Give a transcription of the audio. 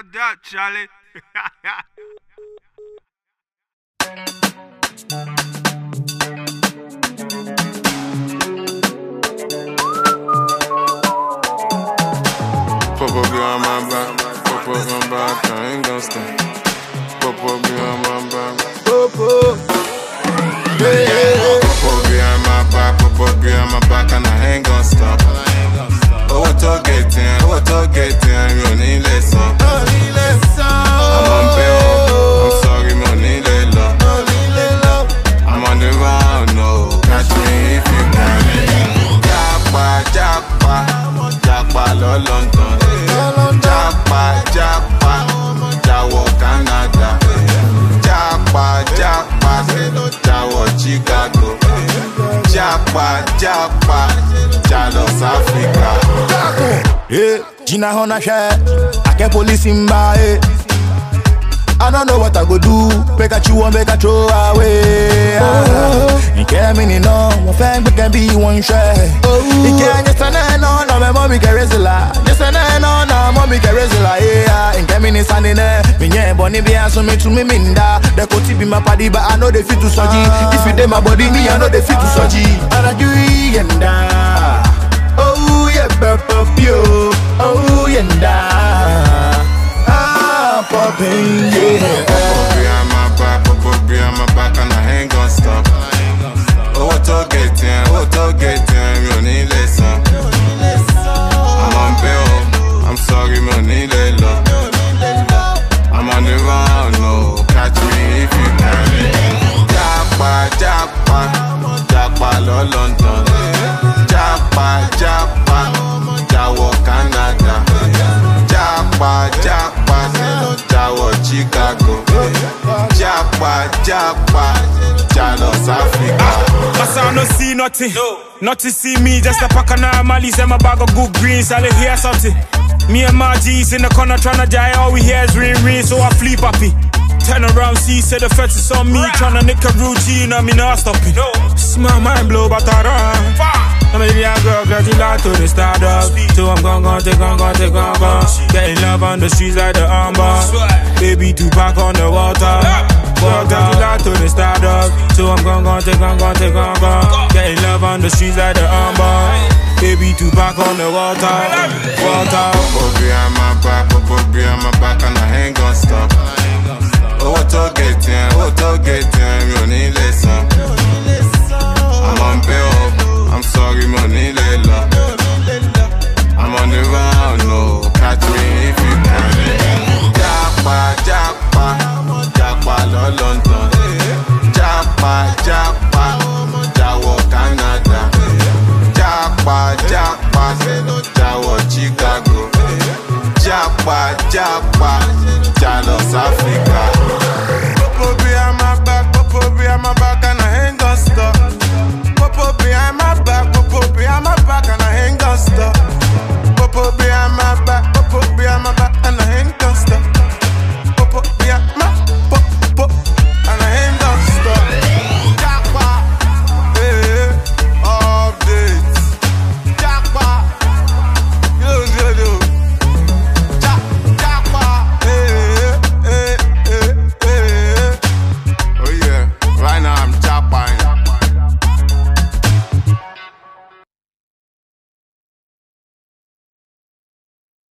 about that, Charlie? Pop up behind my back, pop up my back, I ain't gon' stop. Pop up behind my back, pop up. Yeah. Pop up behind my back, pop up behind my back, and I ain't gon' stop. Oh, to get in, you need listen. I'm on bail, I'm sorry, no need love. I'm on the round, no, catch me if you can. Jackpot, London. Jackpot, Jawo Canada. Jackpot, Jawo Chicago. Jackpot, Jalos Africa. Yeah, Gina Hona share. I can police him by. I don't know what I go do. Make a chew and make a throw away. You can't mean it, no. My family can be one share. You can't just stand on, no, my mommy can raise a lot. Just stand on, no, mommy can raise a lot. Yeah, you can't mean it standing there. Me, yeah, bonnie be answer me to me, minda. The coat be my body, but I know they fit to surgery. If you did my body, me, I know they fit to surgery. And I do it, and oh, yeah, you. Oh, yeah, popping, yeah. Pop up behind my back, and I ain't gon' stop. Oh, to get in, you need listen. I'm on bail, I'm sorry, me need love. I'm on the round, no, catch me if you can. Jackpot, London. Jackpot, Jawo Canada. Jackpot, Jawo Chicago. Jackpot, Jalos Africa. My son no see nothing, not to see me. Just a pack of normalies and my bag of good greens. I'll hear something. Me and my G's in the corner tryna die. All we hear is ring, so I flee happy. Turn around, see, say the fence is on me. Tryna nick a routine, I mean, not stopping. Smell mind blow, but I run. I'm a young girl, like to the stardust. So I'm gonna take on. Getting love on the streets like the armbar. Baby, two back on the water. Like to the stardust. So I'm gonna take on. Getting love on the streets like the armbar. Baby, two back on the water. Pop up behind my back, and I ain't gon' stop. Oh, to get in, you need listen. I'm on bail, I'm sorry, money love. I'm on the round, no, catch me if you can. Jackpot, London. Jackpot, Jawo Canada. Jackpot, Jawo Chicago. Jackpot, Jalos Africa. Pop up behind my back,